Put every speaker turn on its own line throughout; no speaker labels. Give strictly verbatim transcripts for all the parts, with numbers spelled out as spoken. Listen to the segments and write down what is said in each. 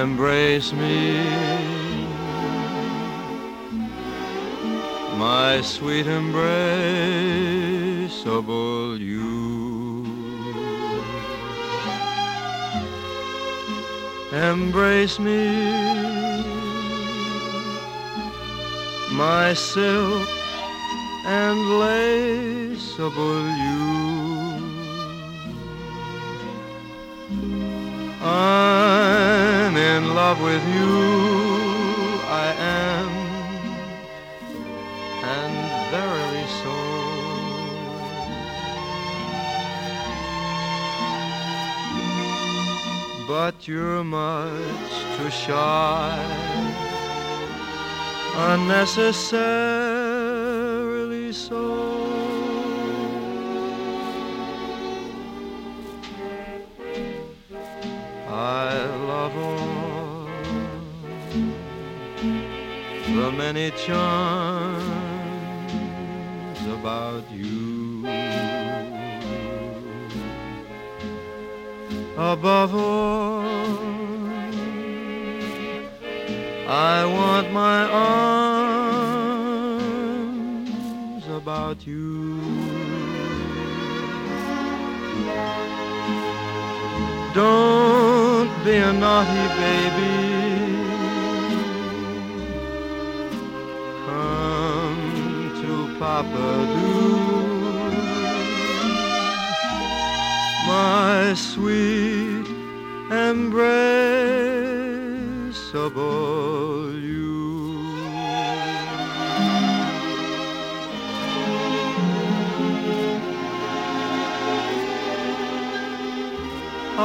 embrace me, my sweet embraceable you. Embrace me, my silk and laceable you. I'm in love with you, I am, and verily so. But you're much too shy, unnecessarily so. I love all the many charms about you. Above all, I want my arms about you. Don't be a naughty baby, come to Papa do. My sweet embraceable you. I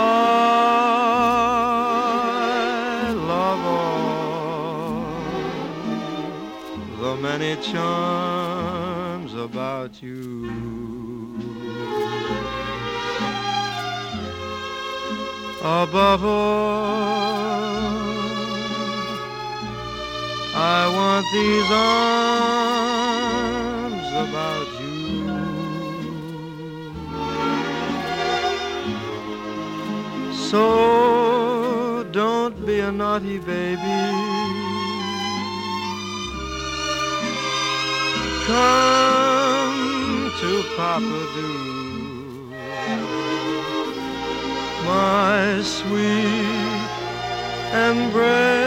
love all the many charms about you. Above all, I want these arms about you. So don't be a naughty baby, come to Papa do. My sweet embrace